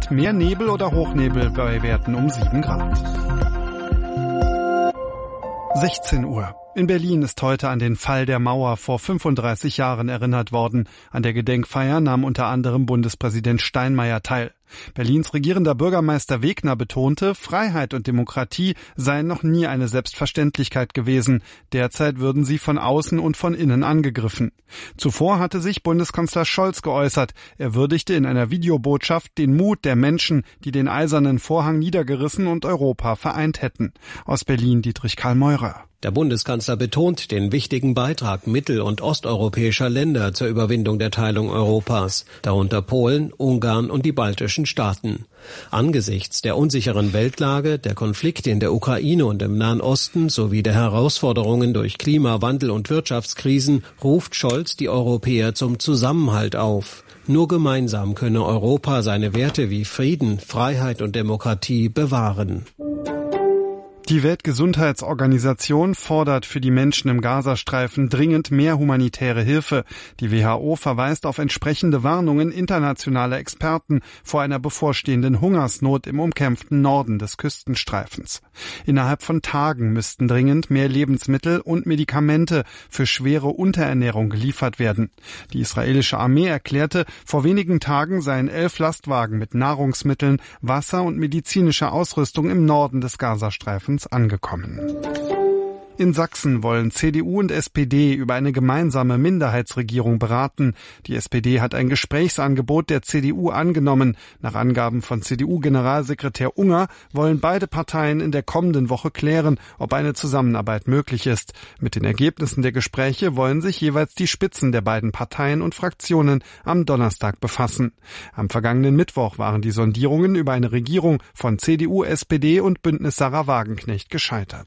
und mehr Nebel oder Hochnebel bei Werten um 7 Grad. 16 Uhr. In Berlin ist heute an den Fall der Mauer vor 35 Jahren erinnert worden. An der Gedenkfeier nahm unter anderem Bundespräsident Steinmeier teil. Berlins regierender Bürgermeister Wegner betonte, Freiheit und Demokratie seien noch nie eine Selbstverständlichkeit gewesen. Derzeit würden sie von außen und von innen angegriffen. Zuvor hatte sich Bundeskanzler Scholz geäußert. Er würdigte in einer Videobotschaft den Mut der Menschen, die den eisernen Vorhang niedergerissen und Europa vereint hätten. Aus Berlin Dietrich Karl Meurer. Der Bundeskanzler betont den wichtigen Beitrag mittel- und osteuropäischer Länder zur Überwindung der Teilung Europas, darunter Polen, Ungarn und die baltischen Staaten. Angesichts der unsicheren Weltlage, der Konflikte in der Ukraine und im Nahen Osten sowie der Herausforderungen durch Klimawandel und Wirtschaftskrisen ruft Scholz die Europäer zum Zusammenhalt auf. Nur gemeinsam könne Europa seine Werte wie Frieden, Freiheit und Demokratie bewahren. Die Weltgesundheitsorganisation fordert für die Menschen im Gazastreifen dringend mehr humanitäre Hilfe. Die WHO verweist auf entsprechende Warnungen internationaler Experten vor einer bevorstehenden Hungersnot im umkämpften Norden des Küstenstreifens. Innerhalb von Tagen müssten dringend mehr Lebensmittel und Medikamente für schwere Unterernährung geliefert werden. Die israelische Armee erklärte, vor wenigen Tagen seien 11 Lastwagen mit Nahrungsmitteln, Wasser und medizinischer Ausrüstung im Norden des Gazastreifens angekommen. In Sachsen wollen CDU und SPD über eine gemeinsame Minderheitsregierung beraten. Die SPD hat ein Gesprächsangebot der CDU angenommen. Nach Angaben von CDU-Generalsekretär Unger wollen beide Parteien in der kommenden Woche klären, ob eine Zusammenarbeit möglich ist. Mit den Ergebnissen der Gespräche wollen sich jeweils die Spitzen der beiden Parteien und Fraktionen am Donnerstag befassen. Am vergangenen Mittwoch waren die Sondierungen über eine Regierung von CDU, SPD und Bündnis Sarah Wagenknecht gescheitert.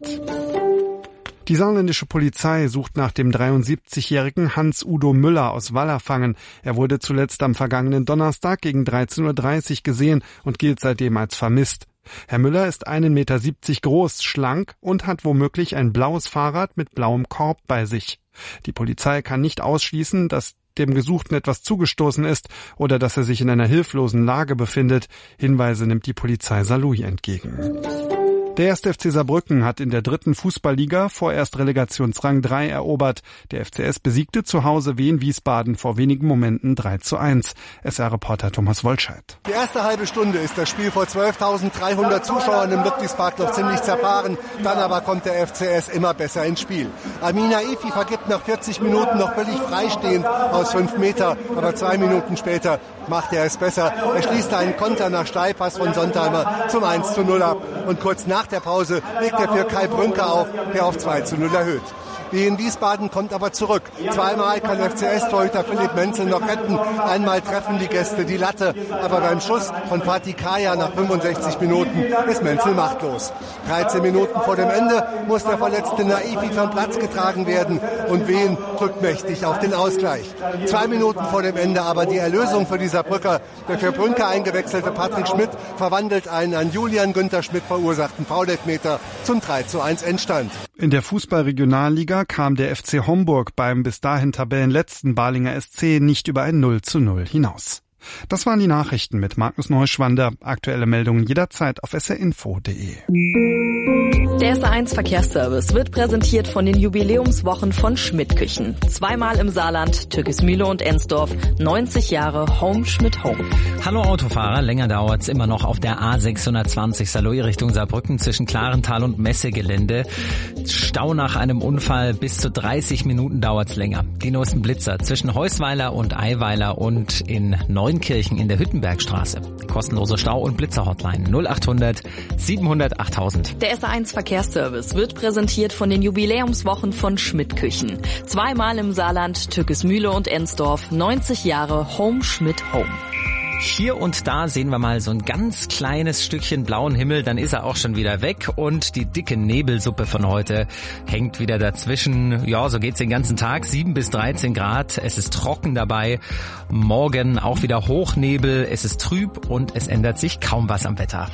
Die saarländische Polizei sucht nach dem 73-jährigen Hans-Udo Müller aus Wallerfangen. Er wurde zuletzt am vergangenen Donnerstag gegen 13.30 Uhr gesehen und gilt seitdem als vermisst. Herr Müller ist 1,70 Meter groß, schlank und hat womöglich ein blaues Fahrrad mit blauem Korb bei sich. Die Polizei kann nicht ausschließen, dass dem Gesuchten etwas zugestoßen ist oder dass er sich in einer hilflosen Lage befindet. Hinweise nimmt die Polizei Saarlouis entgegen. Der 1. FC Saarbrücken hat in der 3. Fußballliga vorerst Relegationsrang 3 erobert. Der FCS besiegte zu Hause Wien Wiesbaden vor wenigen Momenten 3:1. SR-Reporter Thomas Wollscheid. Die erste halbe Stunde ist das Spiel vor 12.300 Zuschauern im Ludwigspark noch ziemlich zerfahren. Dann aber kommt der FCS immer besser ins Spiel. Amina Efi vergibt nach 40 Minuten noch völlig freistehend aus 5 Meter. Aber 2 Minuten später macht er es besser. Er schließt einen Konter nach Steilpass von Sontheimer zum 1:0 ab. Und kurz nach der Pause legt er für Kai Brünker auf, der auf 2:0 erhöht. Wien Wiesbaden kommt aber zurück. Zweimal kann FCS-Torhüter Philipp Menzel noch retten. Einmal treffen die Gäste die Latte. Aber beim Schuss von Fatih Kaya nach 65 Minuten ist Menzel machtlos. 13 Minuten vor dem Ende muss der verletzte Naifi vom Platz getragen werden. Und Wien drückt mächtig auf den Ausgleich. 2 Minuten vor dem Ende aber die Erlösung für die Saarbrücker. Der für Brünker eingewechselte Patrick Schmidt verwandelt einen an Julian Günther Schmidt verursachten Foul-Elfmeter zum 3:1 Endstand. In der Fußball-Regionalliga kam der FC Homburg beim bis dahin Tabellenletzten Balinger SC nicht über ein 0:0 hinaus. Das waren die Nachrichten mit Markus Neuschwander. Aktuelle Meldungen jederzeit auf srinfo.de. Der SR1 Verkehrsservice wird präsentiert von den Jubiläumswochen von Schmidt Küchen. Zweimal im Saarland, Türkismühle und Ensdorf. 90 Jahre Home Schmidt Home. Hallo Autofahrer, länger dauert's immer noch auf der A620 Saarlouis Richtung Saarbrücken zwischen Klarental und Messegelände. Stau nach einem Unfall, bis zu 30 Minuten dauert's länger. Die neuesten Blitzer zwischen Heusweiler und Eiweiler und in Neunkirchen in der Hüttenbergstraße. Kostenlose Stau- und Blitzer-Hotline 0800 700 8000. Der SR1 Verkehrsservice wird präsentiert von den Jubiläumswochen von Schmidt Küchen. Zweimal im Saarland, Türkismühle und Ensdorf. 90 Jahre Home Schmidt Home. Hier und da sehen wir mal so ein ganz kleines Stückchen blauen Himmel, dann ist er auch schon wieder weg und die dicke Nebelsuppe von heute hängt wieder dazwischen. Ja, so geht's den ganzen Tag, 7 bis 13 Grad, es ist trocken dabei, morgen auch wieder Hochnebel, es ist trüb und es ändert sich kaum was am Wetter.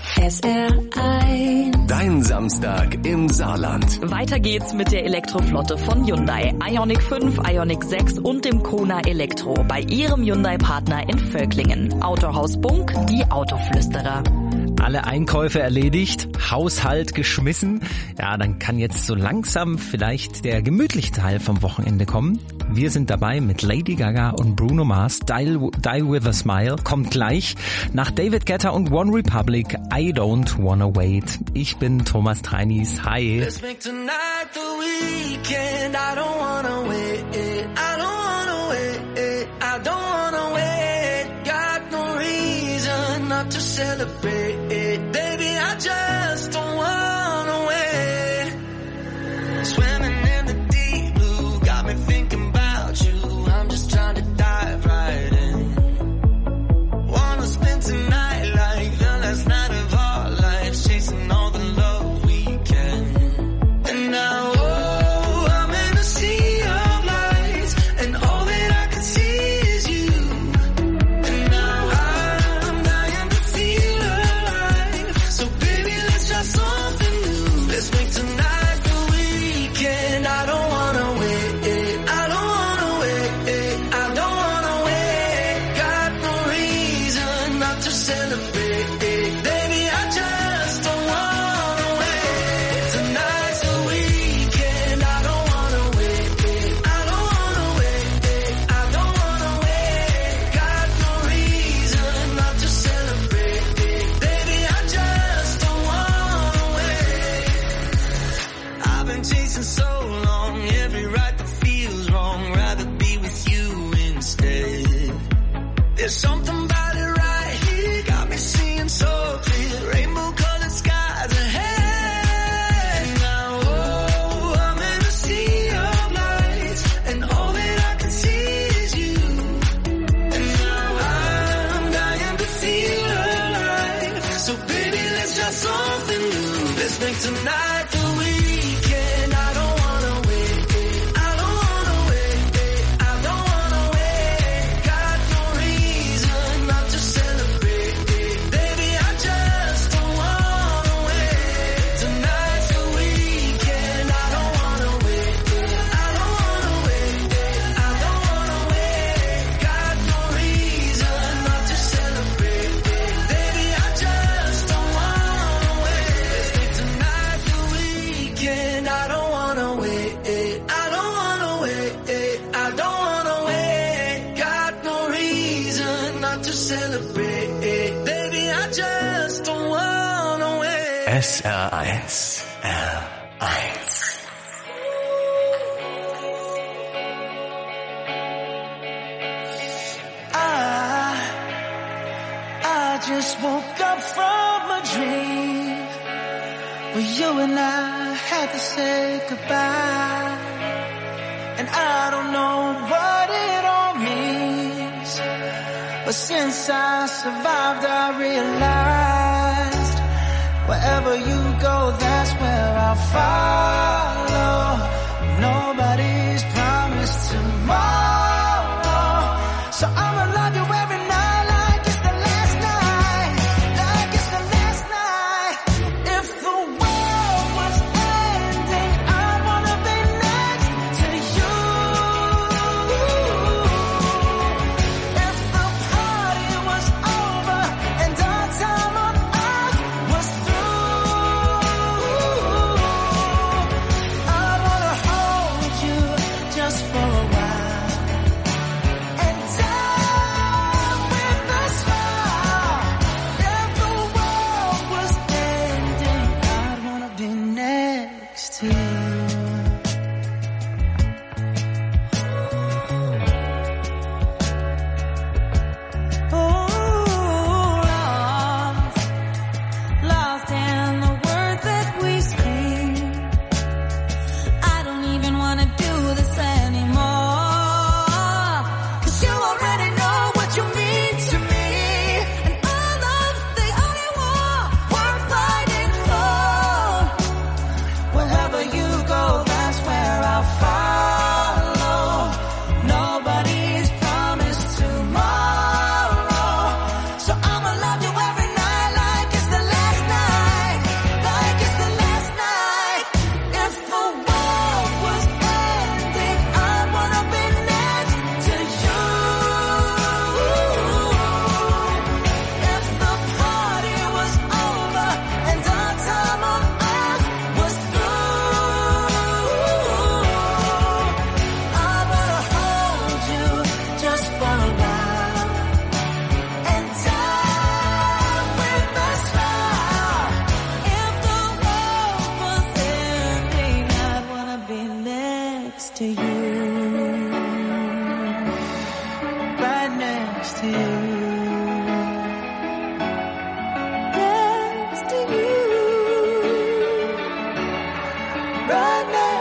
SR1. Dein Samstag im Saarland. Weiter geht's mit der Elektroflotte von Hyundai. Ioniq 5, Ioniq 6 und dem Kona Elektro bei ihrem Hyundai-Partner in Völklingen. Autohaus Bunk, die Autoflüsterer. Alle Einkäufe erledigt, Haushalt geschmissen. Ja, dann kann jetzt so langsam vielleicht der gemütliche Teil vom Wochenende kommen. Wir sind dabei mit Lady Gaga und Bruno Mars. Die With a Smile kommt gleich. Nach David Guetta und One Republic, I Don't Wanna Wait. Ich bin Thomas Treinis. Hi. Let's make tonight the weekend. I don't wanna wait. I don't wanna wait. I don't wanna wait. Got no reason not to celebrate. Baby, I just don't wanna wait. Swimming in the deep blue, got me thinking about you. I'm just trying to dive right in. Wanna spend tonight like the last night of our lives, chasing all the love we can. And now, oh, I'm in a sea of lights, and all that I can see is you. And now I'm dying to feel alive. So baby, let's try something new. Let's make tonight the weekend. I don't wanna wait. I don't wanna wait. I don't wanna wait. Got no reason not to celebrate. Baby, I just don't wanna wait. Tonight's the weekend. I don't wanna wait. I don't wanna wait. I don't wanna wait. Got no reason not to celebrate. Baby, I just don't wanna wait. I've been chasing so long, every right that feels wrong. Rather be with you instead. There's something about it right here, got me seeing so clear. Rainbow colored skies ahead. Now, oh, I'm in a sea of lights, and all that I can see is you. And now I'm dying to feel alive. So baby, let's try something new. Let's make tonight the weekend. I don't wanna wait. I don't wanna wait. I don't wanna wait. Got no reason not to celebrate. Baby, I just don't wanna wait. Tonight's the weekend. I don't wanna wait. I don't wanna wait. I don't wanna wait. Got no reason not to celebrate. Baby, I just don't wanna wait. Let's make tonight the weekend. I don't wanna wait. I don't wanna wait. I don't wanna wait. Got no reason not to celebrate. Baby, I just don't wanna wait. SR1 R1. I just woke up from a dream where you and I had to say goodbye. And I don't know what it all means, but since I survived, I realized wherever you go, that's where I'll follow. Nobody's promised tomorrow, so I'ma love you every night like it's the last night, like it's the last night. If the world was ending, I'd wanna be next to you. If the party was over and our time on earth was through, I'd wanna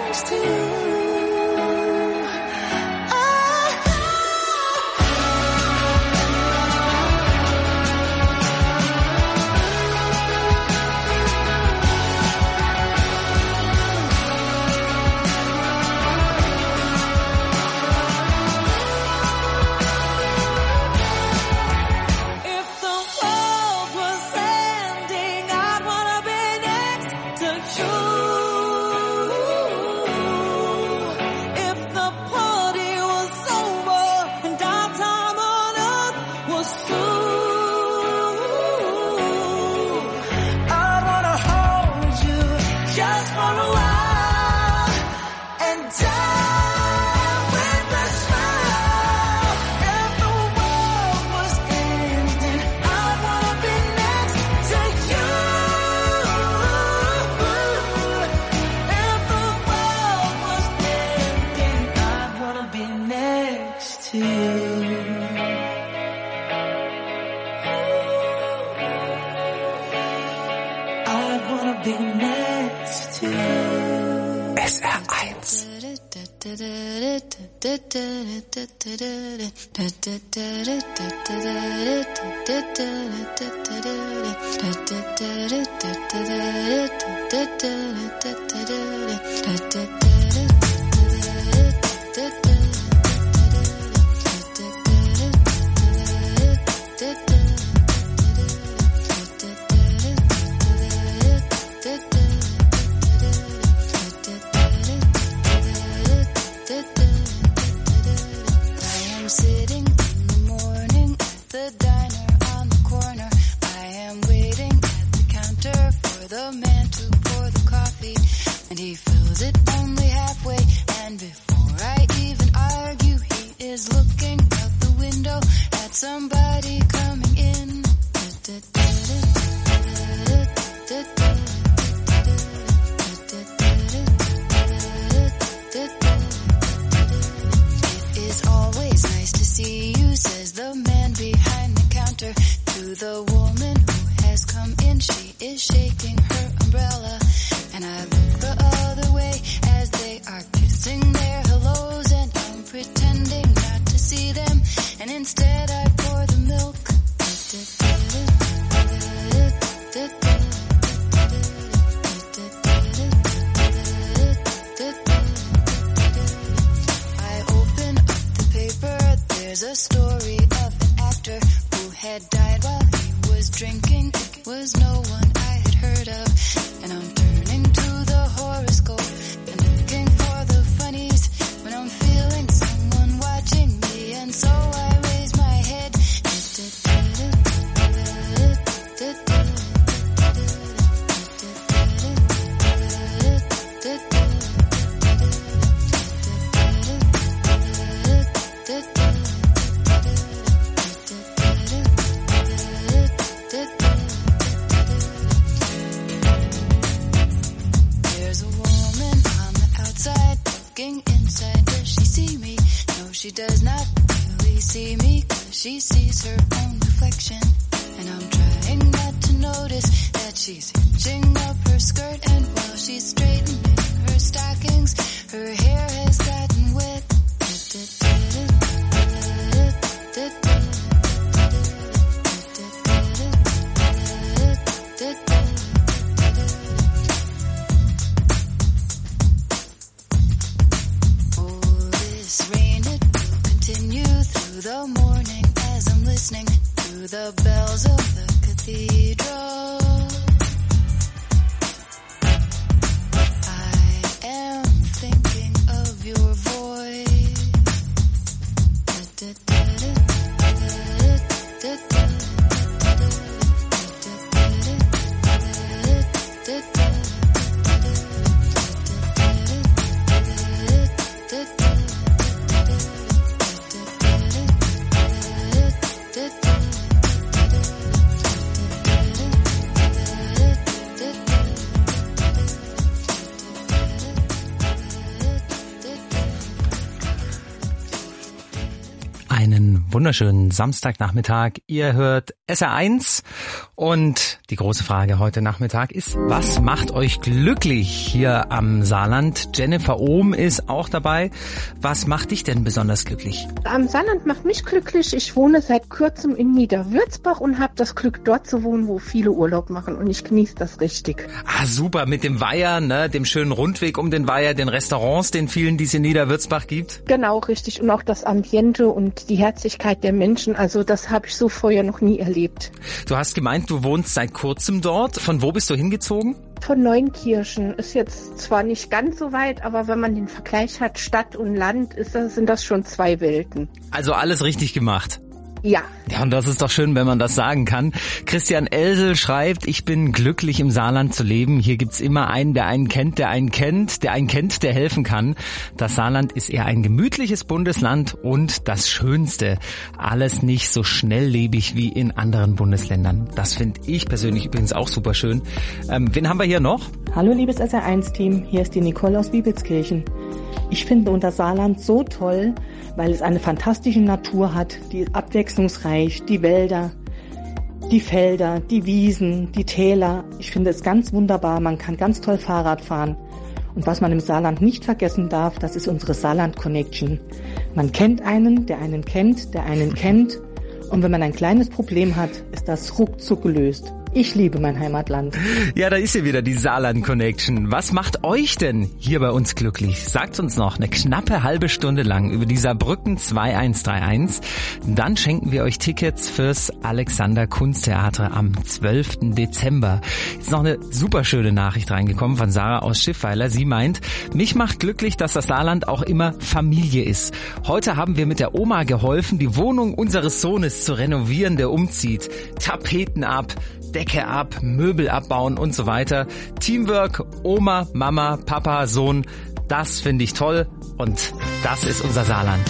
next to you. She does not really see me, 'cause she sees her own reflection. And I'm trying not to notice that she's hitching up her skirt, and while she's straightening her stockings, her hair has gotten wet. The morning as I'm listening to the bells of the cathedral. I am thinking wunderschönen Samstagnachmittag. Ihr hört SR1 und die große Frage heute Nachmittag ist, was macht euch glücklich hier am Saarland? Jennifer Ohm ist auch dabei. Was macht dich denn besonders glücklich? Am Saarland macht mich glücklich. Ich wohne seit kurzem in Niederwürzbach und habe das Glück, dort zu wohnen, wo viele Urlaub machen und ich genieße das richtig. Ah, super, mit dem Weiher, ne, dem schönen Rundweg um den Weiher, den Restaurants, den vielen, die es in Niederwürzbach gibt. Genau, richtig. Und auch das Ambiente und die Herzlichkeit der Menschen. Also das habe ich so vorher noch nie erlebt. Du hast gemeint, du wohnst seit kurzem dort. Von wo bist du hingezogen? Von Neunkirchen. Ist jetzt zwar nicht ganz so weit, aber wenn man den Vergleich hat, Stadt und Land, sind das schon zwei Welten. Also alles richtig gemacht. Ja. Ja, und das ist doch schön, wenn man das sagen kann. Christian Elsel schreibt, ich bin glücklich im Saarland zu leben. Hier gibt's immer einen, der einen kennt, der einen kennt, der einen kennt, der helfen kann. Das Saarland ist eher ein gemütliches Bundesland und das Schönste. Alles nicht so schnelllebig wie in anderen Bundesländern. Das finde ich persönlich übrigens auch super schön. Wen haben wir hier noch? Hallo liebes SR1-Team, hier ist die Nicole aus Wiebelskirchen. Ich finde unser Saarland so toll, weil es eine fantastische Natur hat, die ist abwechslungsreich, die Wälder, die Felder, die Wiesen, die Täler. Ich finde es ganz wunderbar, man kann ganz toll Fahrrad fahren. Und was man im Saarland nicht vergessen darf, das ist unsere Saarland-Connection. Man kennt einen, der einen kennt, der einen kennt. Und wenn man ein kleines Problem hat, ist das ruckzuck gelöst. Ich liebe mein Heimatland. Ja, da ist sie wieder, die Saarland-Connection. Was macht euch denn hier bei uns glücklich? Sagt uns noch eine knappe halbe Stunde lang über die Saarbrücken 2131. Dann schenken wir euch Tickets fürs Alexander-Kunsttheater am 12. Dezember. Jetzt noch eine super schöne Nachricht reingekommen von Sarah aus Schiffweiler. Sie meint, mich macht glücklich, dass das Saarland auch immer Familie ist. Heute haben wir mit der Oma geholfen, die Wohnung unseres Sohnes zu renovieren, der umzieht. Tapeten ab, Decke ab, Möbel abbauen und so weiter. Teamwork, Oma, Mama, Papa, Sohn, das finde ich toll und das ist unser Saarland.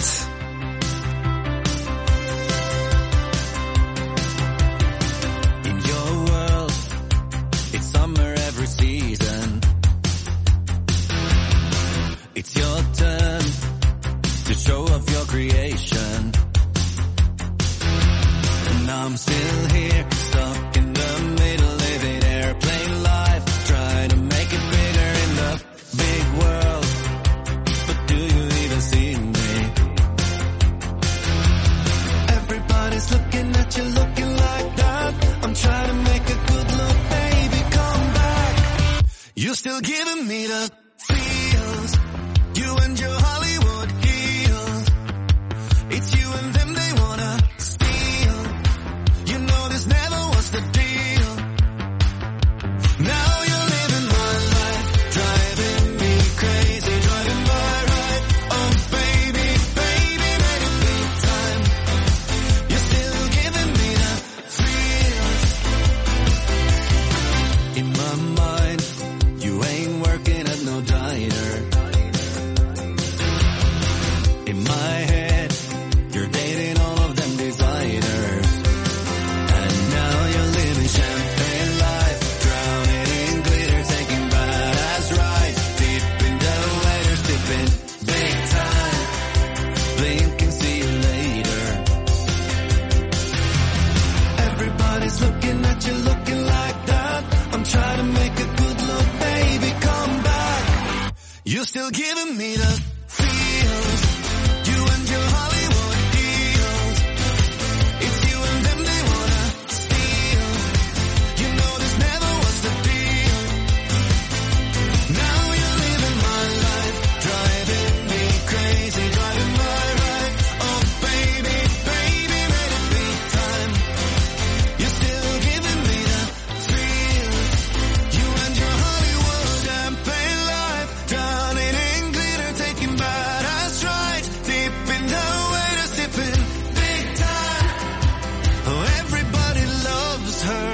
In your world, it's summer every season. It's your turn to show off your creation. And I'm still here, stuck in the middle, living airplane life, trying to make it bigger in the big world. But do you even see me? Everybody's looking at you, looking like that. I'm trying to make a good look, baby, come back. You're still giving me the feels. You and your Hollywood heels. It's you and them, they wanna steal. You know this never was the deal. Now you're living my life, driving me crazy, driving my right. Oh baby, baby, made it big time. You're still giving me the feels. In my mind, you ain't working at no diner. In my head, you're dating all of them designers. And now you're living champagne life, drowning in glitter, taking badass rides, deep in the water, sipping big time. Blink and see you later. Everybody's looking at you, looking like that. I'm trying to make a good look, baby, come back. You're still giving me the feels. You and your Hollywood heels. It's you and them, they wanna steal. You know this never was the deal. Now you're living my life, driving me crazy, driving my right. Oh baby, baby, made it big time. You're still giving me the feels. You and your Hollywood champagne life, drowning in glitter, taking badass rides, deep in the water, sipping big time. Oh, everybody loves her.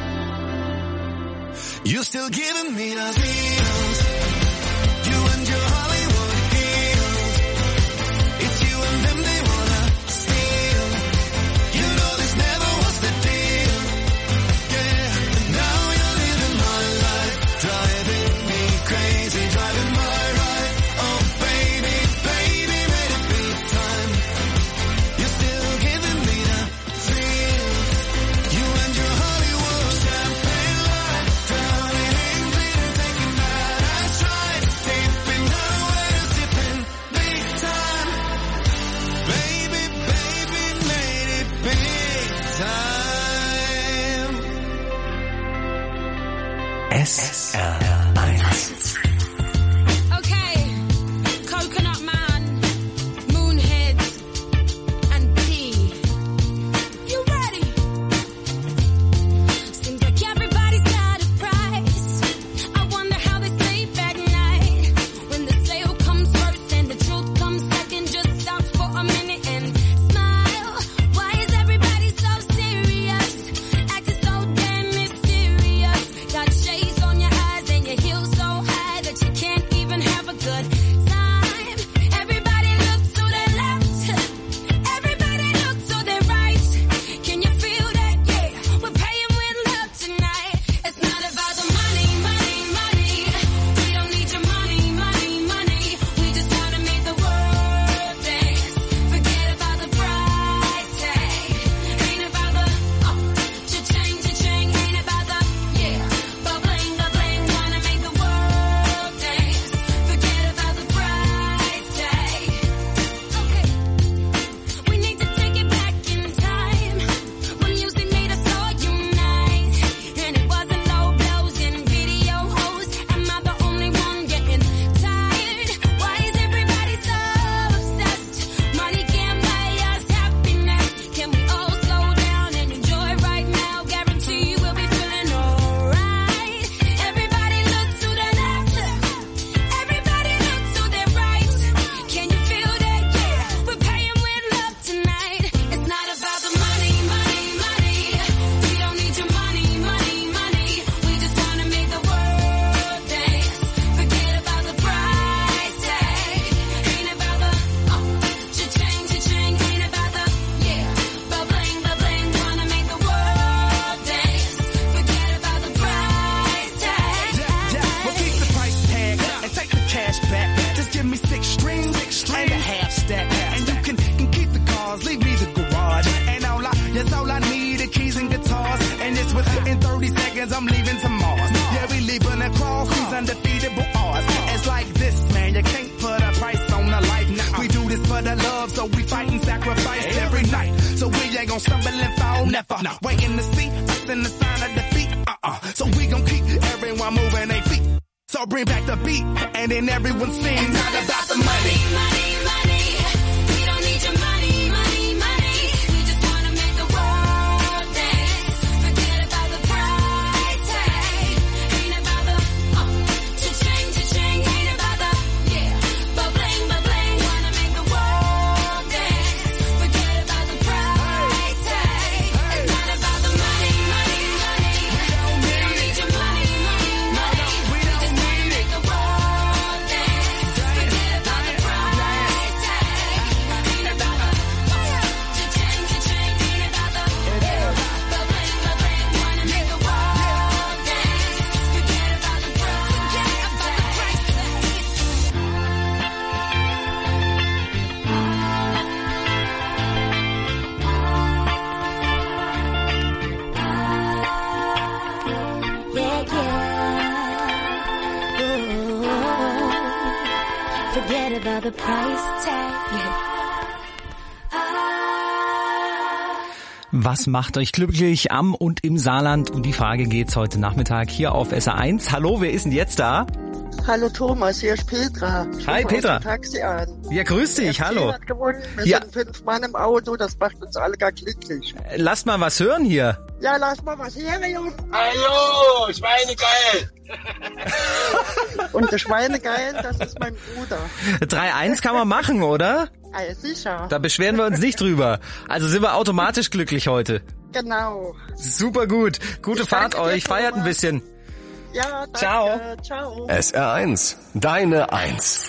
You're still giving me the feels. You and your Hollywood heels. It's you and them, they wanna steal. You know this never was the deal. Yeah, now you're living my life, driving me crazy, driving my right. Oh baby, baby, made it big time. You're still giving SR1. Was macht euch glücklich am und im Saarland? Und die Frage geht's heute Nachmittag hier auf SR1. Hallo, wer ist denn jetzt da? Hallo Thomas, hier ist Petra. Hi Petra. Taxi an. Ja, grüß dich, hallo. Hat gewonnen. Wir sind 5 Mann im Auto, das macht uns alle gar glücklich. Lasst mal was hören hier. Ja, lass mal was hören, Junge. Hallo, Schweinegeil. Und der Schweinegeil, das ist mein Bruder. 3-1 kann man machen, oder? Ja, sicher. Da beschweren wir uns nicht drüber. Also sind wir automatisch glücklich heute. Genau. Super gut. Gute Fahrt euch. Feiert ein bisschen. Ja, danke. Ciao. Ciao. SR1, deine 1.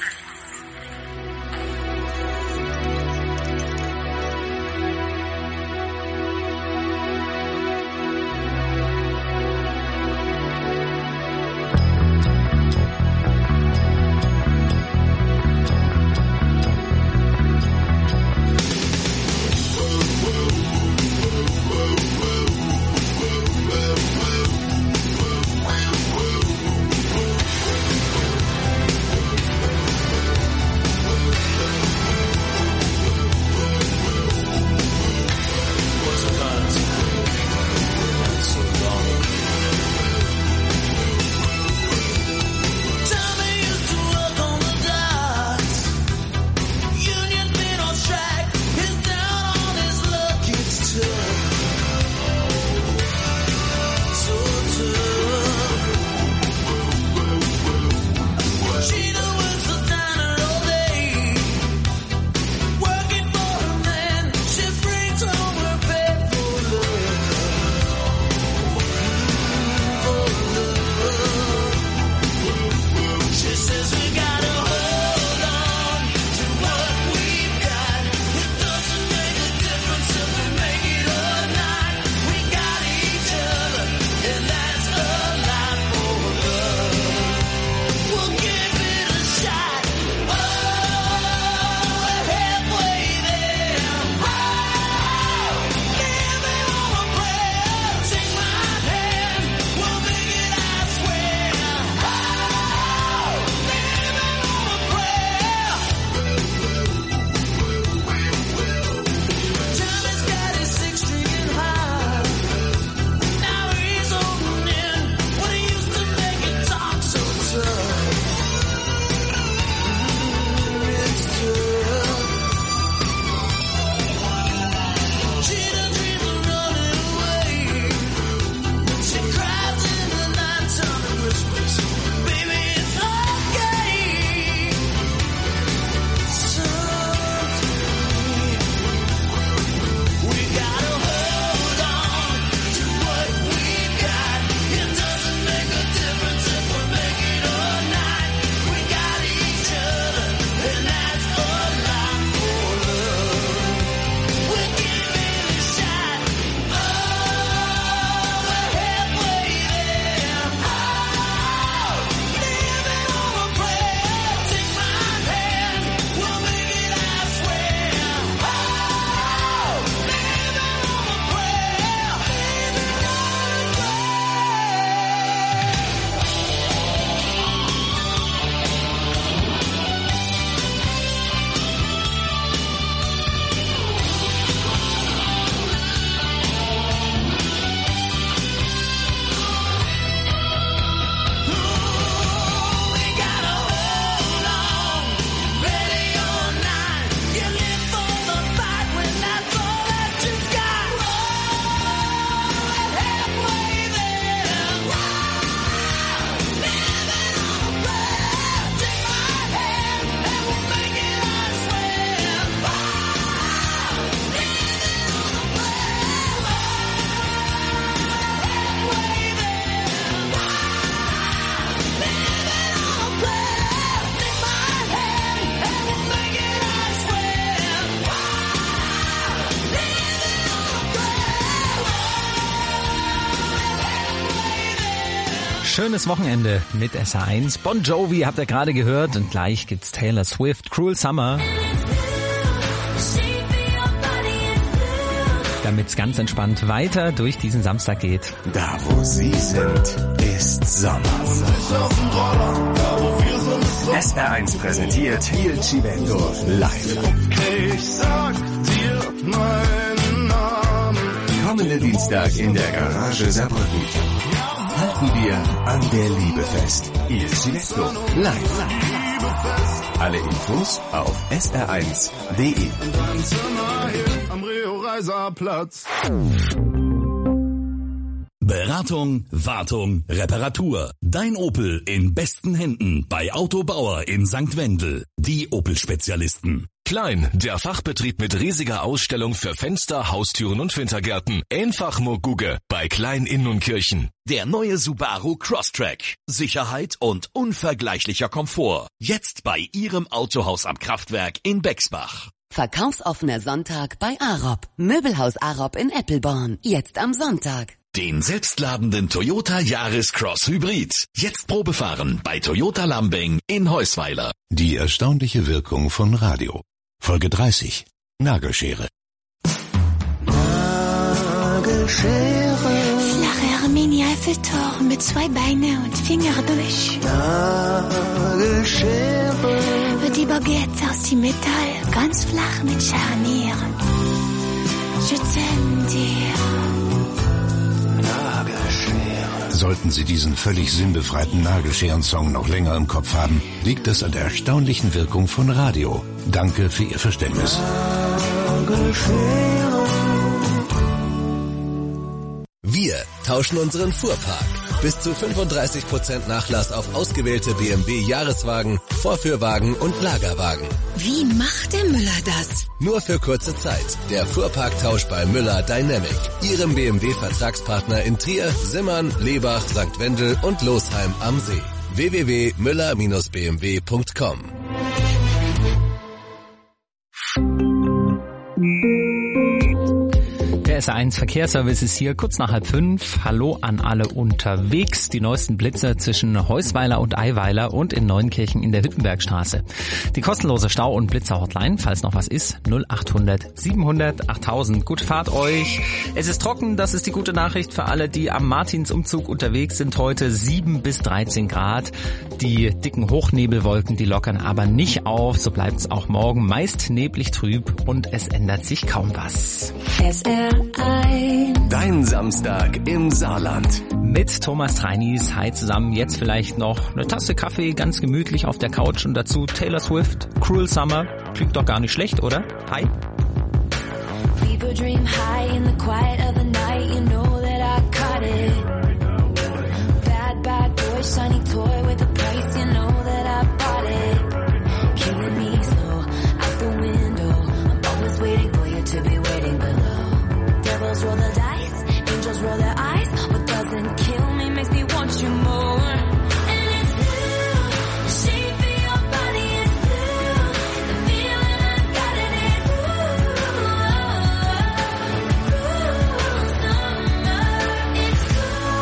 Schönes Wochenende mit SR1. Bon Jovi habt ihr gerade gehört und gleich gibt's Taylor Swift, Cruel Summer. Damit's ganz entspannt weiter durch diesen Samstag geht. Da wo Sie sind, ist Sommer. SR1 präsentiert Il Civetto live. Ich sag dir meinen Namen. Kommenden Dienstag in der Garage Saarbrücken. Halten wir an der Liebe fest. Il Civetto live. Alle Infos auf sr1.de. Am Rio-Reiser-Platz. Beratung, Wartung, Reparatur. Dein Opel in besten Händen bei Auto Bauer in St. Wendel. Die Opel-Spezialisten. Klein, der Fachbetrieb mit riesiger Ausstellung für Fenster, Haustüren und Wintergärten. Einfach nur Gugge bei Klein Innunkirchen. Der neue Subaru Crosstrek. Sicherheit und unvergleichlicher Komfort. Jetzt bei Ihrem Autohaus am Kraftwerk in Bexbach. Verkaufsoffener Sonntag bei Arob. Möbelhaus Arob in Eppelborn. Jetzt am Sonntag. Den selbstladenden Toyota Yaris Cross Hybrid. Jetzt Probefahren bei Toyota Lambing in Heusweiler. Die erstaunliche Wirkung von Radio. Folge 30. Nagelschere. Nagelschere. Flache Mini-Eiffelturm mit 2 Beine und Finger durch. Nagelschere. Die Baguette aus dem Metall, ganz flach mit Scharnieren. Je t'aime dir. Sollten Sie diesen völlig sinnbefreiten Nagelscheren-Song noch länger im Kopf haben, liegt es an der erstaunlichen Wirkung von Radio. Danke für Ihr Verständnis. Wir tauschen unseren Fuhrpark. Bis zu 35% Nachlass auf ausgewählte BMW-Jahreswagen, Vorführwagen und Lagerwagen. Wie macht der Müller das? Nur für kurze Zeit. Der Fuhrparktausch bei Müller Dynamic. Ihrem BMW-Vertragspartner in Trier, Simmern, Lebach, St. Wendel und Losheim am See. www.müller-bmw.com. Der SR1 Verkehrsservice ist hier kurz nach 4:30. Hallo an alle unterwegs. Die neuesten Blitze zwischen Heusweiler und Eiweiler und in Neunkirchen in der Hüttenbergstraße. Die kostenlose Stau- und Blitzer-Hotline, falls noch was ist, 0800 700 8000. Gute Fahrt euch. Es ist trocken, das ist die gute Nachricht für alle, die am Martinsumzug unterwegs sind heute. 7 bis 13 Grad. Die dicken Hochnebelwolken, die lockern aber nicht auf. So bleibt es auch morgen meist neblig trüb und es ändert sich kaum was. Dein Samstag im Saarland. Mit Thomas Treinis. Hi zusammen. Jetzt vielleicht noch eine Tasse Kaffee, ganz gemütlich auf der Couch und dazu Taylor Swift, Cruel Summer. Klingt doch gar nicht schlecht, oder? Hi. People dream high in the quiet of the night. You know that I caught it. Bad, bad boy, shiny toy with a price. You know that I bought it. Killing me slow out the window. I'm always waiting for you to be waiting below. Devils roll the dice, angels roll their eyes. What doesn't kill me makes me want you more. And it's blue, the shape of your body is blue. The feeling I got it is blue. Cruel summer, it's cool.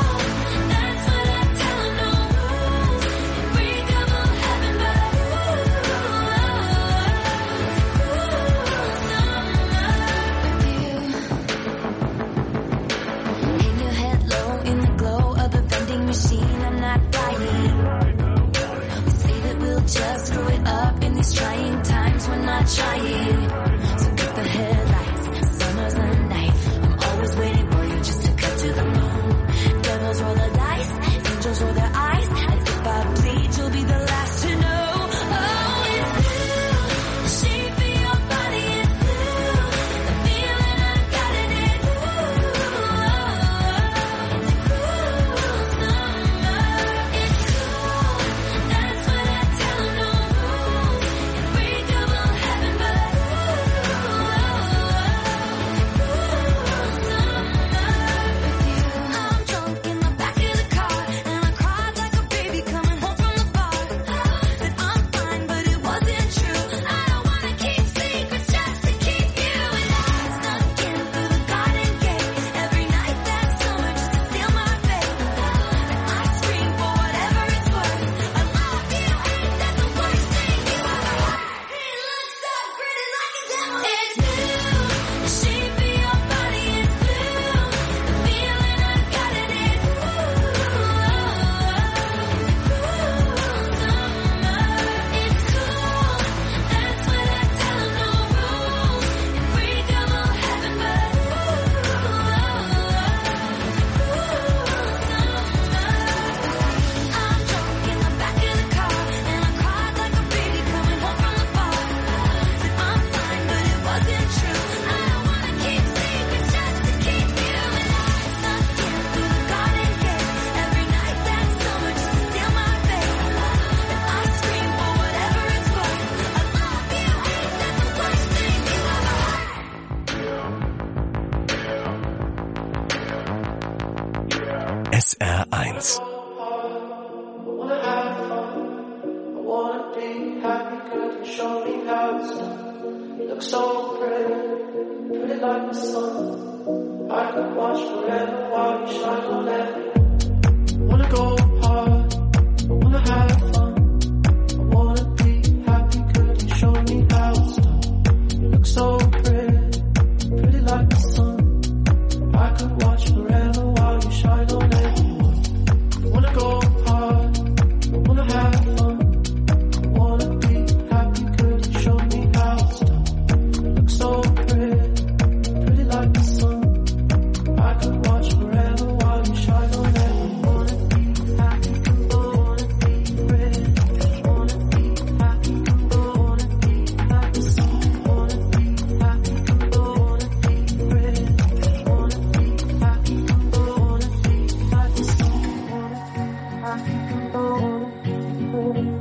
so pretty, pretty like the sun. I could watch forever while you shine on it. I wanna go hard, I wanna have fun. I wanna be happy, could you show me how it's done? You look so pretty, pretty like the sun. I could watch forever while you shine on everyone. I wanna go hard, I wanna have fun. I wanna be happy, could you show me how it's done? You look so pretty, pretty like the sun. I could watch forever while you shine on everyone. Wanna be happy, wanna be pretty. Wanna be happy, wanna be like the sun. Wanna be happy, wanna be pretty. Wanna be happy, wanna be like the sun. Wanna be happy, wanna be pretty.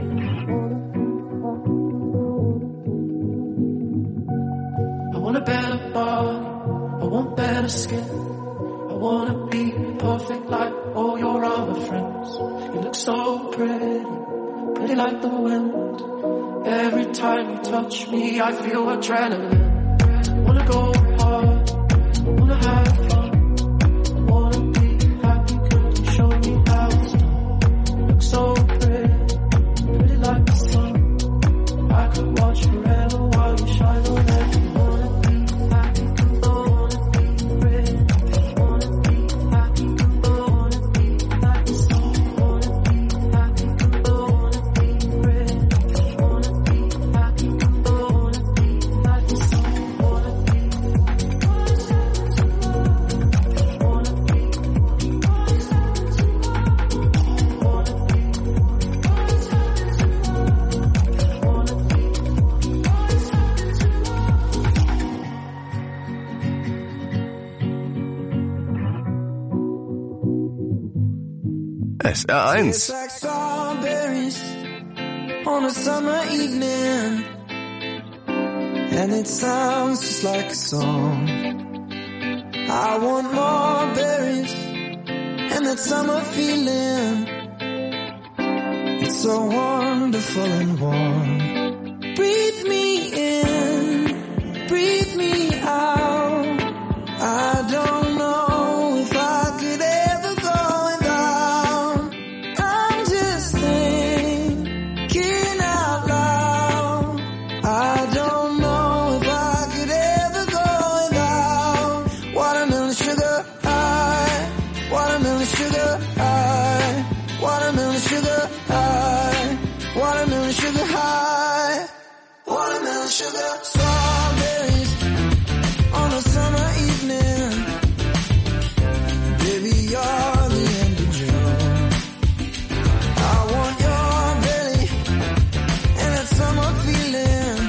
I want a better body, I want better skin. I wanna be perfect like all your other friends. You look so pretty, pretty like the wind. Every time you touch me, I feel adrenaline. I wanna go hard, I wanna have fun. I wanna be happy, could you show me how it's done? You look so pretty, pretty like the sun. I could watch forever while you shine on everyone. Wanna be happy, wanna be pretty. Wanna be happy, wanna be like the sun. Wanna be happy, wanna be pretty. Wanna be happy, wanna be like the sun. Wanna SR1. It's like strawberries on a summer evening, and it sounds just like a song. I want more berries and that summer feeling. It's so wonderful and warm. Breathe me in, breathe me out. I don't know if I could ever go without. I'm just thinking out loud. I don't know if I could ever go without watermelon sugar high, watermelon sugar high, watermelon sugar high, watermelon sugar high, watermelon sugar. Strawberries on a summer evening. Baby, you're the end of June. I want your belly and that summer feeling,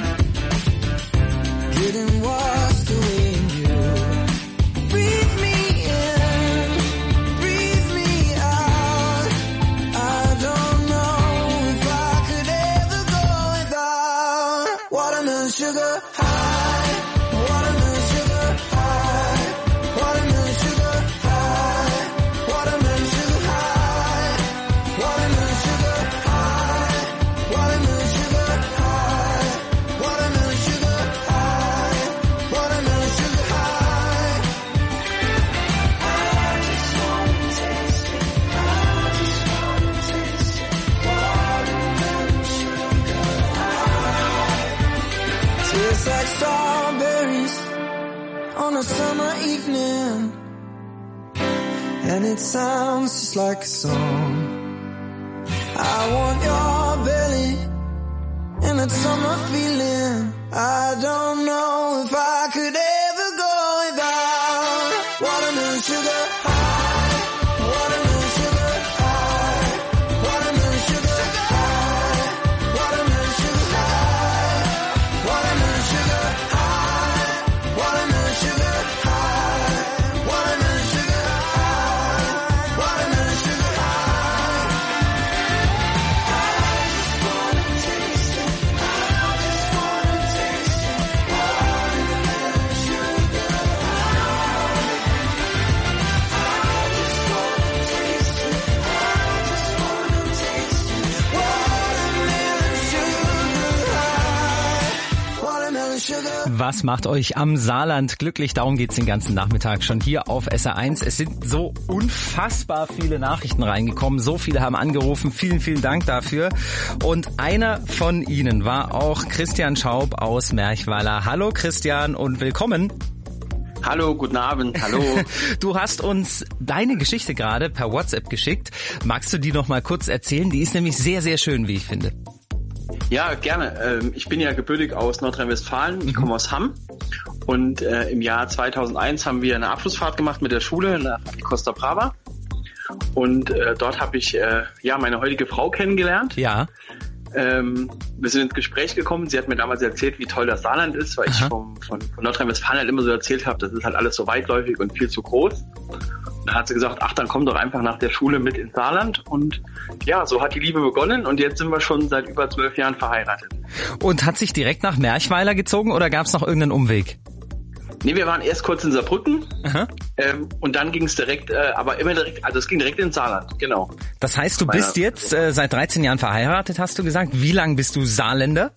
getting washed away in you. Breathe me in, breathe me out. I don't know if I could ever go without watermelon sugar high, watermelon sugar high, watermelon sugar high, watermelon sugar high, watermelon sugar high, watermelon sugar high, watermelon sugar high, watermelon sugar high. I just wanna taste it, I just wanna taste it, watermelon sugar high. Tastes like strawberries on a summer evening, and it sounds just like a song. I want your belly and that summer feeling. I don't know if I could ever go without watermelon sugar high, watermelon sugar high, watermelon sugar high, watermelon sugar high, watermelon sugar high, watermelon sugar high, watermelon sugar high, watermelon sugar high. I just wanna taste it, I just wanna taste it, watermelon Was macht euch am Saarland glücklich? Darum geht's den ganzen Nachmittag schon hier auf SR1. Es sind so unfassbar viele Nachrichten reingekommen. So viele haben angerufen. Vielen, vielen Dank dafür. Und einer von ihnen war auch Christian Schaub aus Merchweiler. Hallo Christian und willkommen. Hallo, guten Abend, hallo. Du hast uns deine Geschichte gerade per WhatsApp geschickt. Magst du die noch mal kurz erzählen? Die ist nämlich sehr, sehr schön, wie ich finde. Ja, gerne. Ich bin ja gebürtig aus Nordrhein-Westfalen. Ich komme aus Hamm. Und im Jahr 2001 haben wir eine Abschlussfahrt gemacht mit der Schule nach Costa Brava. Und dort habe ich meine heutige Frau kennengelernt. Ja. Wir sind ins Gespräch gekommen. Sie hat mir damals erzählt, wie toll das Saarland ist, weil ich von Nordrhein-Westfalen halt immer so erzählt habe, das ist halt alles so weitläufig und viel zu groß. Und dann hat sie gesagt, dann komm doch einfach nach der Schule mit ins Saarland. Und ja, so hat die Liebe begonnen und jetzt sind wir schon seit über 12 Jahren verheiratet. Und hat sich direkt nach Merchweiler gezogen oder gab es noch irgendeinen Umweg? Nee, wir waren erst kurz in Saarbrücken und dann ging es direkt, es ging direkt ins Saarland, genau. Das heißt, du bist jetzt seit 13 Jahren verheiratet, hast du gesagt. Wie lang bist du Saarländer?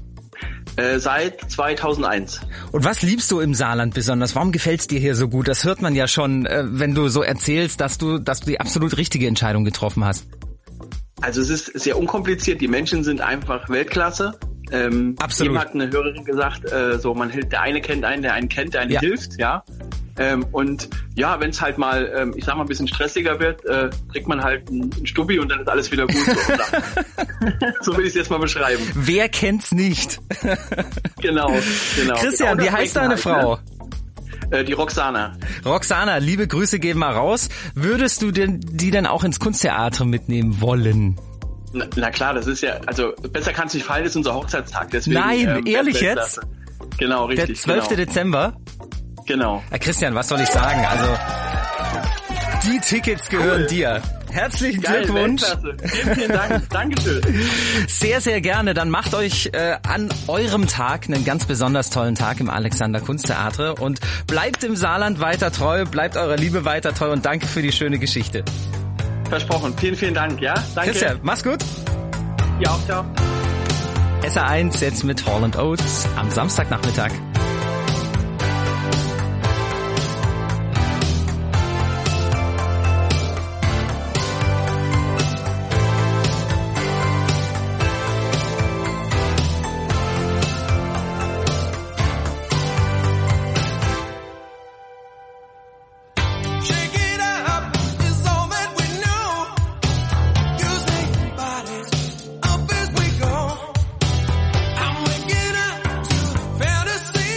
Seit 2001. Und was liebst du im Saarland besonders? Warum gefällt's dir hier so gut? Das hört man ja schon, wenn du so erzählst, dass du die absolut richtige Entscheidung getroffen hast. Also es ist sehr unkompliziert, die Menschen sind einfach Weltklasse. Absolut. Eben hat eine Hörerin gesagt, der eine kennt einen, der einen kennt, der einen hilft, ja. Und ja, wenn es halt mal, ein bisschen stressiger wird, kriegt man halt einen Stubbi und dann ist alles wieder gut. So will ich es jetzt mal beschreiben. Wer kennt's nicht? Genau. Christian, wie heißt deine Frau? Die Roxana. Roxana, liebe Grüße gehen mal raus. Würdest du die denn auch ins Kunsttheater mitnehmen wollen? Na klar, das ist ja, also besser kann es nicht fallen, das ist unser Hochzeitstag. Deswegen, nein, ehrlich jetzt? Genau, richtig. Der 12. Dezember? Genau. Christian, was soll ich sagen? Also, die Tickets gehören dir. Herzlichen Glückwunsch. Vielen Dank. Dankeschön. Sehr, sehr gerne. Dann macht euch an eurem Tag einen ganz besonders tollen Tag im Alexander Kunsttheater und bleibt im Saarland weiter treu, bleibt eurer Liebe weiter treu und danke für die schöne Geschichte. Versprochen. Vielen, vielen Dank, ja? Danke. Christian, mach's gut. Ja, auch, ciao. SR1 jetzt mit Hall & Oates am Samstagnachmittag. Fantasy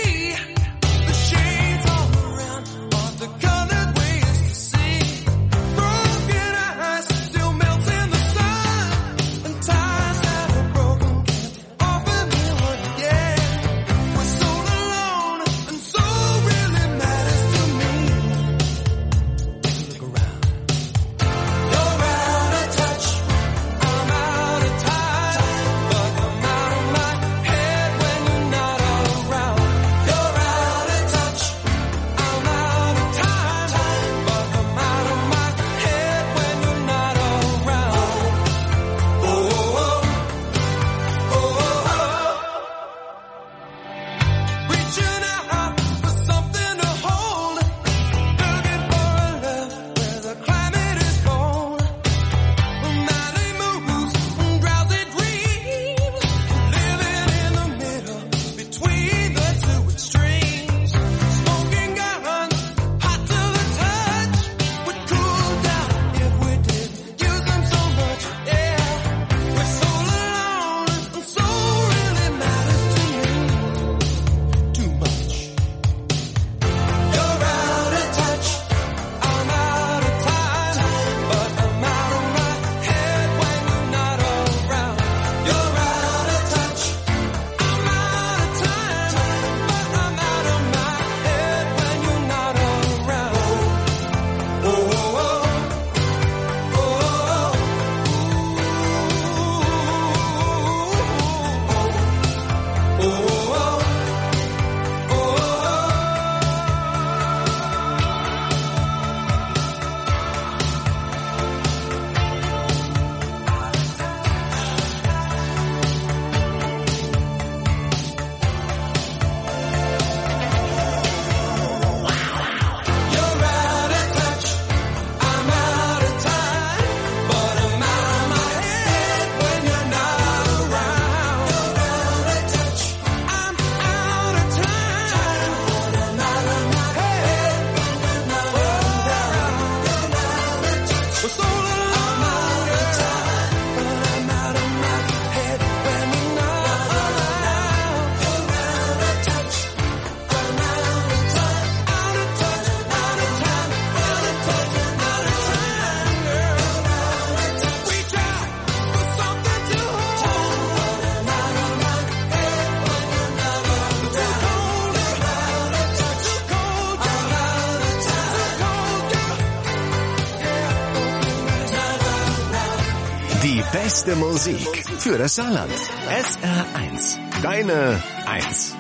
Die beste Musik für das Saarland. SR1. Deine 1.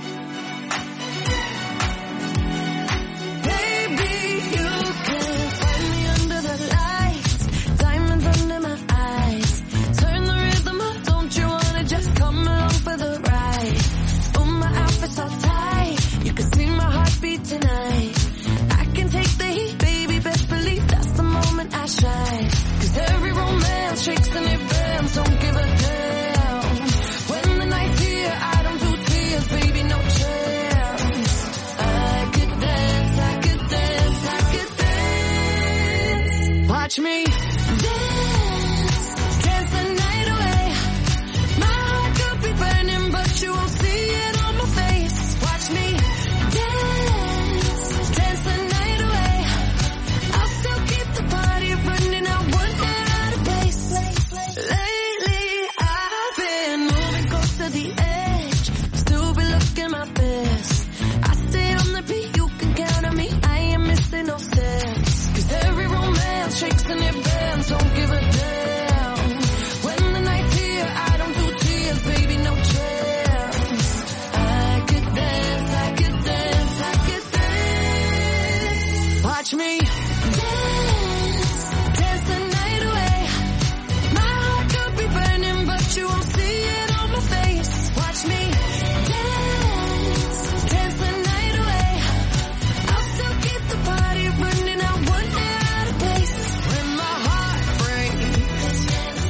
Watch me dance, dance the night away. My heart could be burning, but you won't see it on my face. Watch me dance, dance the night away. I'll still keep the party running, I won't get out of place. Lately I've been moving close to the edge, still be looking my best. I stay on the beat, you can count on me, I ain't missing no steps. 'Cause every romance shakes and it bends, don't give a damn. When the night's here, I don't do tears, baby, no chance. I could dance, I could dance, I could dance. Watch me dance, dance the night away. My heart could be burning, but you won't see it on my face. Watch me dance, dance the night away. I'll still keep the party running, I won't get out of place. When my heart breaks,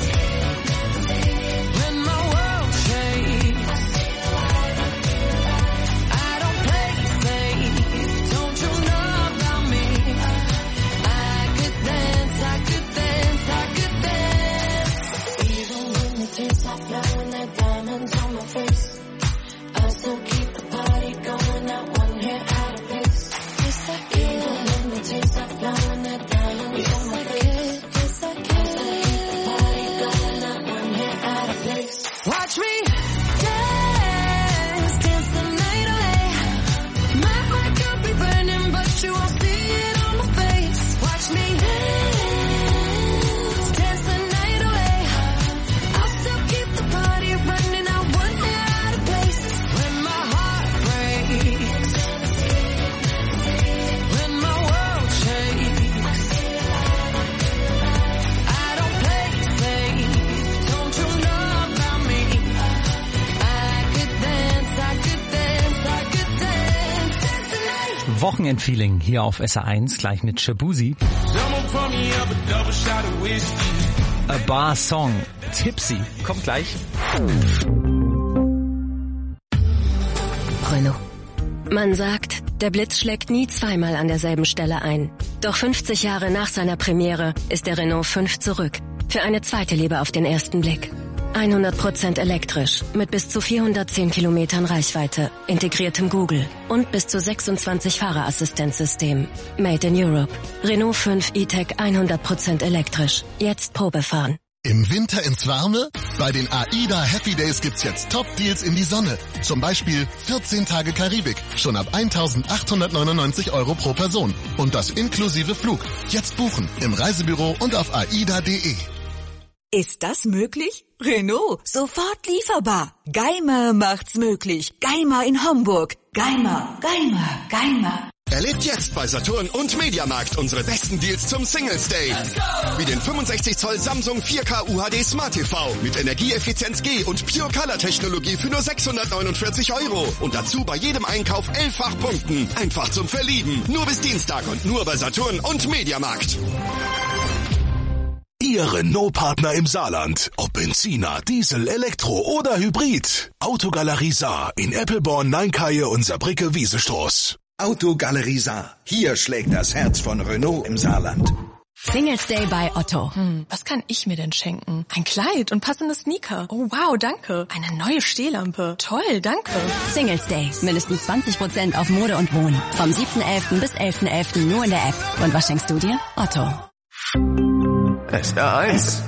when my world shakes, I don't play safe, don't you know about me? I could dance, I could dance, I could dance. Even when the tears stop flowing, there diamonds on my face, I still keep the party going, not one hair out of place. Yes, I can. Even when the tears stop flowing, there diamonds on my face, yes, I can. I still keep the party going, not one hair out of place. Watch me dance, dance the night away. My heart could be burning, but you won't see it on my face. Watch me dance, dance the night away. I'll still keep the party running, I won't get out of place. When my heart breaks, when my world shakes, I don't play safe, don't you know about me? I could dance, I could dance, I could dance, dance the night. Wochenendfeeling hier auf SR1, gleich mit Shabuzi. A Bar Song, Tipsy, kommt gleich. Renault. Man sagt, der Blitz schlägt nie zweimal an derselben Stelle ein. Doch 50 Jahre nach seiner Premiere ist der Renault 5 zurück. Für eine zweite Liebe auf den ersten Blick. 100% elektrisch, mit bis zu 410 Kilometern Reichweite, integriertem Google und bis zu 26 Fahrerassistenzsystemen. Made in Europe. Renault 5 E-Tech 100% elektrisch. Jetzt Probefahren. Im Winter ins Warme? Bei den AIDA Happy Days gibt's jetzt Top-Deals in die Sonne. Zum Beispiel 14 Tage Karibik, schon ab 1.899 € pro Person. Und das inklusive Flug. Jetzt buchen, im Reisebüro und auf aida.de. Ist das möglich? Renault, sofort lieferbar. Geimer macht's möglich. Geimer in Homburg. Geimer. Erlebt jetzt bei Saturn und Mediamarkt unsere besten Deals zum Singles Day. Wie den 65 Zoll Samsung 4K UHD Smart TV mit Energieeffizienz G und Pure Color Technologie für nur 649 €. Und dazu bei jedem Einkauf 11-fach Punkten. Einfach zum Verlieben. Nur bis Dienstag und nur bei Saturn und Mediamarkt. Ihr Renault-Partner im Saarland. Ob Benziner, Diesel, Elektro oder Hybrid. Autogalerie Saar in Eppelborn, Neinkaje und Saarbrücke-Wiesestoß. Autogalerie Saar. Hier schlägt das Herz von Renault im Saarland. Singles Day bei Otto. Was kann ich mir denn schenken? Ein Kleid und passende Sneaker. Oh wow, danke. Eine neue Stehlampe. Toll, danke. Singles Day. Mindestens 20% auf Mode und Wohnen. Vom 7.11. bis 11.11. nur in der App. Und was schenkst du dir? Otto. SR1.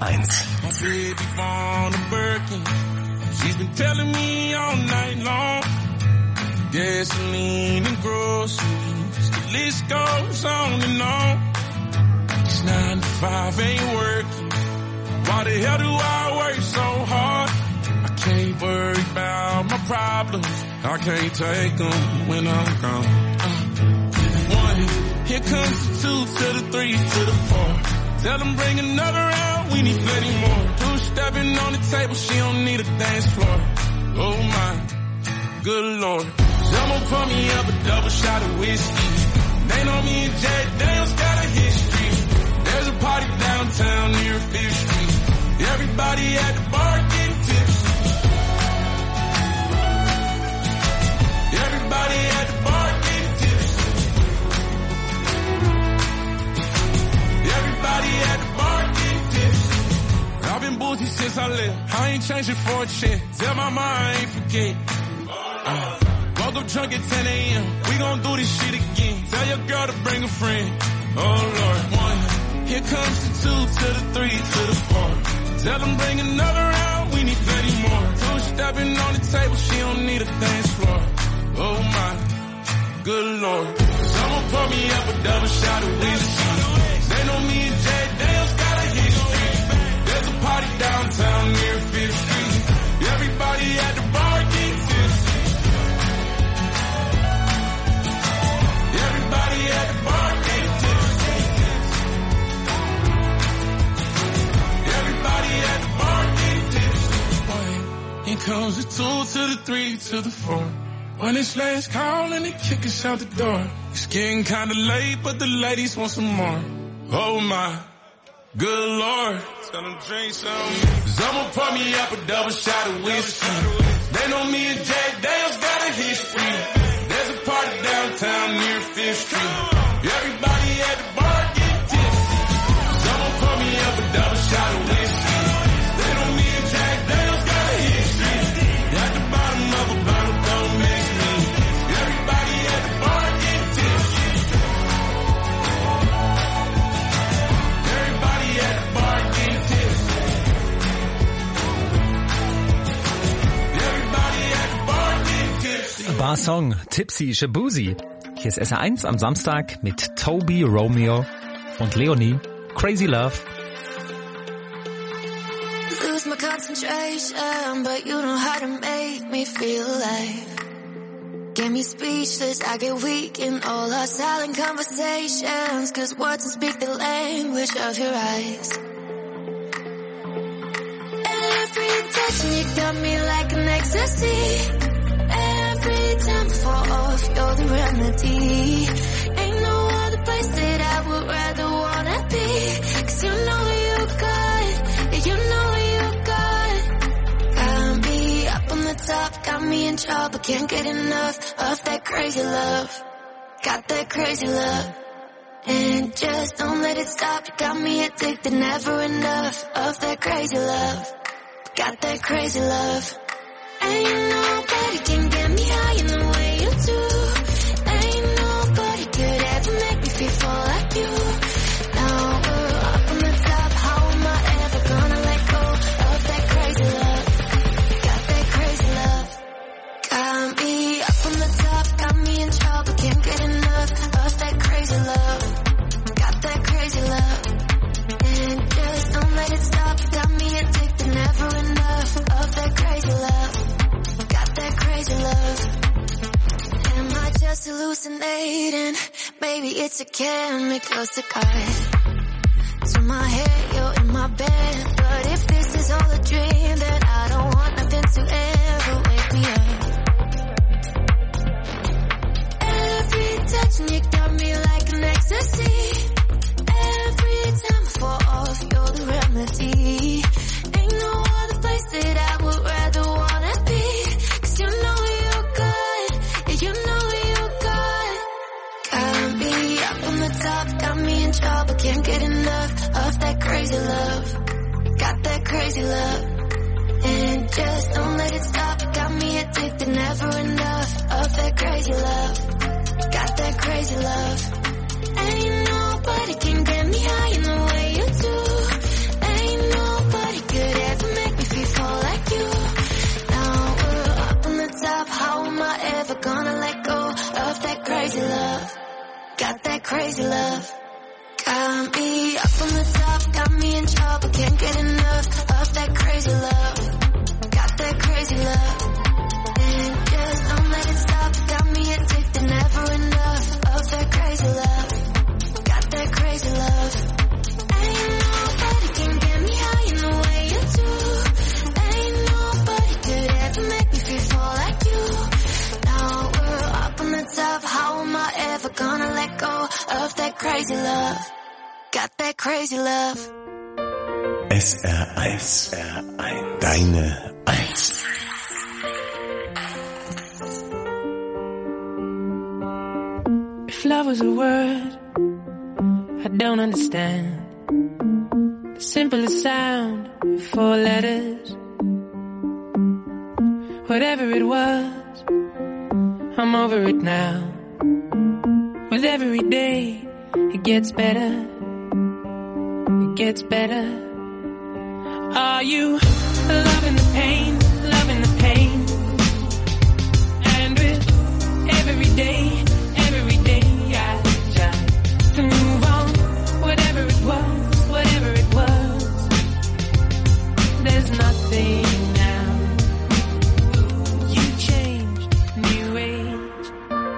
She's been telling me all night long. Gasoline and groceries, the list goes on and on. 'Cause 9 to 5 ain't working, Why the hell do I work so hard? I can't worry about my problems. I can't take them when I'm gone. 1, here comes the 2 to the 3 to the 4. Tell them bring another round, we need plenty more. 2 stepping on the table, she don't need a dance floor. Oh my, good Lord. Someone pour me up a double shot of whiskey. They know me and Jay Daniels got a history. There's a party downtown near 5th Street. Everybody at the bar getting tipsy. Everybody at the bar getting tipsy. Everybody at the bar getting tipsy. I've been boozy since I left. I ain't changing for a check. Tell my mind I ain't forget. Woke up drunk at 10 a.m. We gon' do this shit again. Tell your girl to bring a friend. Oh Lord. 1, here comes the 2 to the 3 to the 4. Tell them bring another round, we need plenty more. 2 stepping on the table, she don't need a dance floor. Oh my, good Lord. Someone pour me up a double shot of whiskey. They know me and Jay Daniels got a history. There's a party downtown near 5th Street. Everybody at the bar getting tipsy. Everybody at the bar getting tipsy. Everybody at the bar getting tipsy. Here comes the 2 to the 3 to the 4. When it's last call and they kick us out the door. It's getting kinda late, but the ladies want some more. Oh my, good Lord. Tell them drink some. Someone pour me up a double shot of whiskey. They know me and Jay Daniels got a history. There's a party downtown near 5th Street. Everybody at the bar getting tipsy. Someone pour me up a double shot of whiskey. They know me and Jay Daniels got a history. At the bottom of a bottle, don't mix me. Everybody at the bar getting tipsy. Everybody at the bar getting tipsy. Everybody at the bar getting tipsy. Bar-Song, Tipsy Shabuzi. Hier ist SR1 am Samstag mit Toby, Romeo und Leonie. Crazy Love. Lose my concentration, but you know how to make me feel alive. Get me speechless, I get weak in all our silent conversations, 'cause words don't speak the language of your eyes. Every touch you got me like an ecstasy. Every time I fall off, you're the remedy. Ain't no other place that I would rather wanna be, 'cause you know you got, you know you got. Got me up on the top, got me in trouble, can't get enough of that crazy love. Got that crazy love, and just don't let it stop. You got me addicted, never enough of that crazy love. Got that crazy love. Ain't nobody can get me high in the way you do. Ain't nobody could ever make me feel like you. Now we're up on the top, how am I ever gonna let go of that crazy love? Got that crazy love. Got me up on the top, got me in trouble, can't get enough of that crazy love. Got that crazy love, and just don't let it stop. Got me addicted, never enough of that crazy love. That crazy love. Am I just hallucinating? Maybe it's a chemical cigarette. To my head, you're in my bed. But if this is all a dream, then I don't want nothing to ever wake me up. Every touch and you got me like an ecstasy. Every time I fall off, you're the remedy. Ain't no other place that I would rather wanna be. You know you got, you know you got. Got me up on the top, got me in trouble, can't get enough of that crazy love. Got that crazy love, and just don't let it stop. Got me addicted, never enough of that crazy love. Got that crazy love. Ain't nobody can get me high in the way you do. Ain't nobody could ever make me feel like you. How am I ever gonna let go of that crazy love? Got that crazy love. Got me up on the top, got me in trouble, can't get enough crazy love. SR1. Deine 1. If love was a word I don't understand, the simplest sound, 4 letters. Whatever it was, I'm over it now. With every day, it gets better. It gets better. Are you loving the pain, loving the pain? And with every day I try to move on. Whatever it was, there's nothing now. You changed, new age.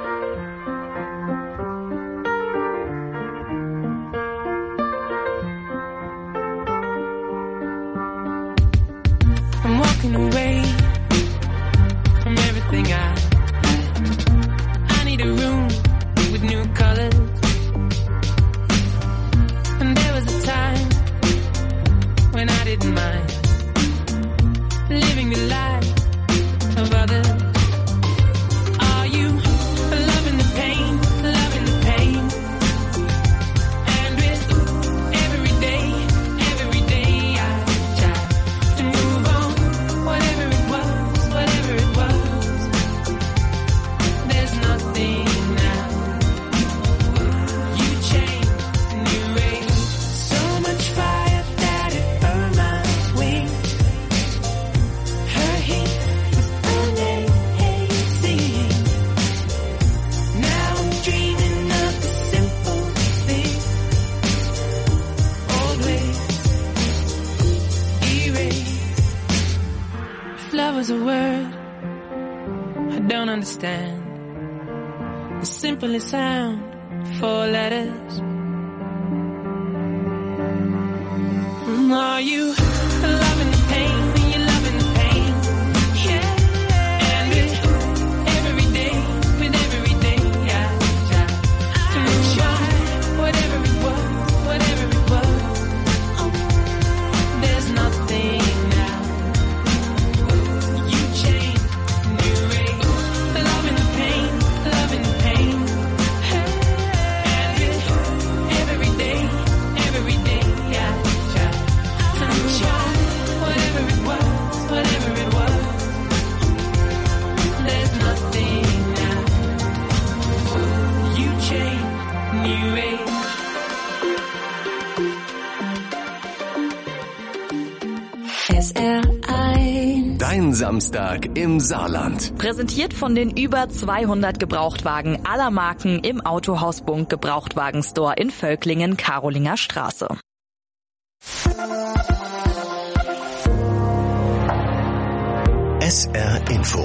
I'm walking away from everything I need a room with new colors. And there was a time when I didn't mind living the life of others. Are you loving the pain, loving the pain? And with every day I try to move on. Whatever it was, there's nothing now. You changed, new age. So much fire that it burned my wings. Her heat was amazing. Now I'm dreaming of the simple thing. Old ways erased. If love was a word I don't understand, the simplest sound, 4 letters. Are you loving the pain? Are you loving the pain? Yeah. And with every day I try to move on. Whatever it was, there's nothing now. You changed, new age. Loving the pain, loving the pain. And with every day I try to move on. Whatever it was, there's nothing now. You changed, new age. SR1. Dein Samstag im Saarland. Präsentiert von den über 200 Gebrauchtwagen aller Marken im Autohaus Bunk Gebrauchtwagenstore in Völklingen, Karolinger Straße. SR Info.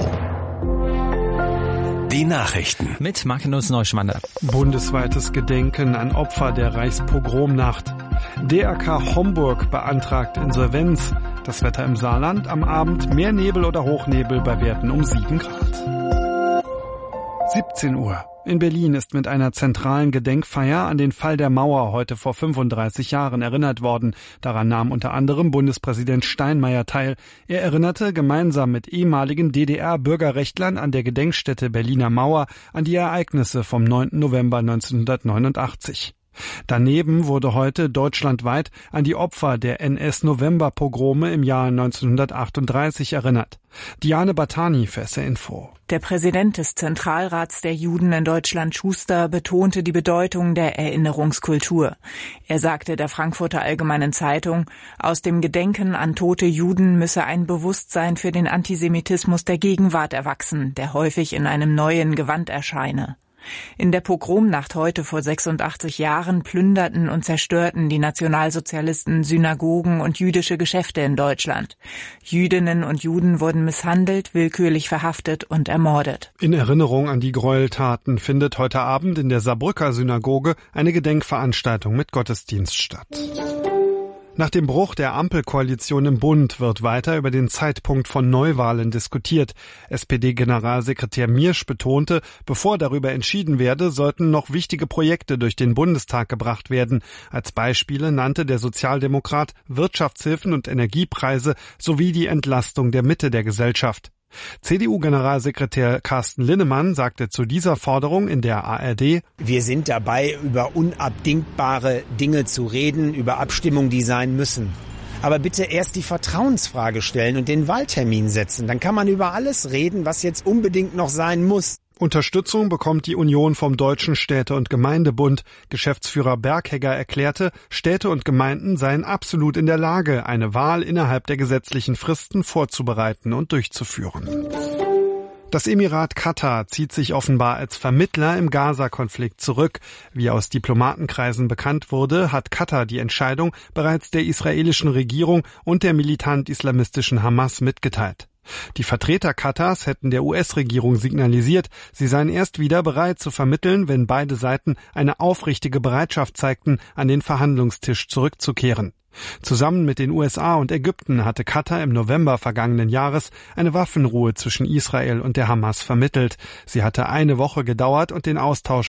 Die Nachrichten. Mit Magnus Neuschwander. Bundesweites Gedenken an Opfer der Reichspogromnacht. DRK Homburg beantragt Insolvenz. Das Wetter im Saarland, am Abend mehr Nebel oder Hochnebel bei Werten um 7 Grad. 17 Uhr. In Berlin ist mit einer zentralen Gedenkfeier an den Fall der Mauer heute vor 35 Jahren erinnert worden. Daran nahm unter anderem Bundespräsident Steinmeier teil. Er erinnerte gemeinsam mit ehemaligen DDR-Bürgerrechtlern an der Gedenkstätte Berliner Mauer an die Ereignisse vom 9. November 1989. Daneben wurde heute deutschlandweit an die Opfer der NS-November-Pogrome im Jahr 1938 erinnert. Diane Batani für SR Info. Der Präsident des Zentralrats der Juden in Deutschland, Schuster, betonte die Bedeutung der Erinnerungskultur. Er sagte der Frankfurter Allgemeinen Zeitung, aus dem Gedenken an tote Juden müsse ein Bewusstsein für den Antisemitismus der Gegenwart erwachsen, der häufig in einem neuen Gewand erscheine. In der Pogromnacht heute vor 86 Jahren plünderten und zerstörten die Nationalsozialisten Synagogen und jüdische Geschäfte in Deutschland. Jüdinnen und Juden wurden misshandelt, willkürlich verhaftet und ermordet. In Erinnerung an die Gräueltaten findet heute Abend in der Saarbrücker Synagoge eine Gedenkveranstaltung mit Gottesdienst statt. Nach dem Bruch der Ampelkoalition im Bund wird weiter über den Zeitpunkt von Neuwahlen diskutiert. SPD-Generalsekretär Miersch betonte, bevor darüber entschieden werde, sollten noch wichtige Projekte durch den Bundestag gebracht werden. Als Beispiele nannte der Sozialdemokrat Wirtschaftshilfen und Energiepreise sowie die Entlastung der Mitte der Gesellschaft. CDU-Generalsekretär Carsten Linnemann sagte zu dieser Forderung in der ARD: Wir sind dabei, über unabdingbare Dinge zu reden, über Abstimmungen, die sein müssen. Aber bitte erst die Vertrauensfrage stellen und den Wahltermin setzen. Dann kann man über alles reden, was jetzt unbedingt noch sein muss. Unterstützung bekommt die Union vom Deutschen Städte- und Gemeindebund. Geschäftsführer Berghegger erklärte, Städte und Gemeinden seien absolut in der Lage, eine Wahl innerhalb der gesetzlichen Fristen vorzubereiten und durchzuführen. Das Emirat Katar zieht sich offenbar als Vermittler im Gaza-Konflikt zurück. Wie aus Diplomatenkreisen bekannt wurde, hat Katar die Entscheidung bereits der israelischen Regierung und der militant-islamistischen Hamas mitgeteilt. Die Vertreter Katars hätten der US-Regierung signalisiert, sie seien erst wieder bereit zu vermitteln, wenn beide Seiten eine aufrichtige Bereitschaft zeigten, an den Verhandlungstisch zurückzukehren. Zusammen mit den USA und Ägypten hatte Katar im November vergangenen Jahres eine Waffenruhe zwischen Israel und der Hamas vermittelt. Sie hatte eine Woche gedauert und den Austausch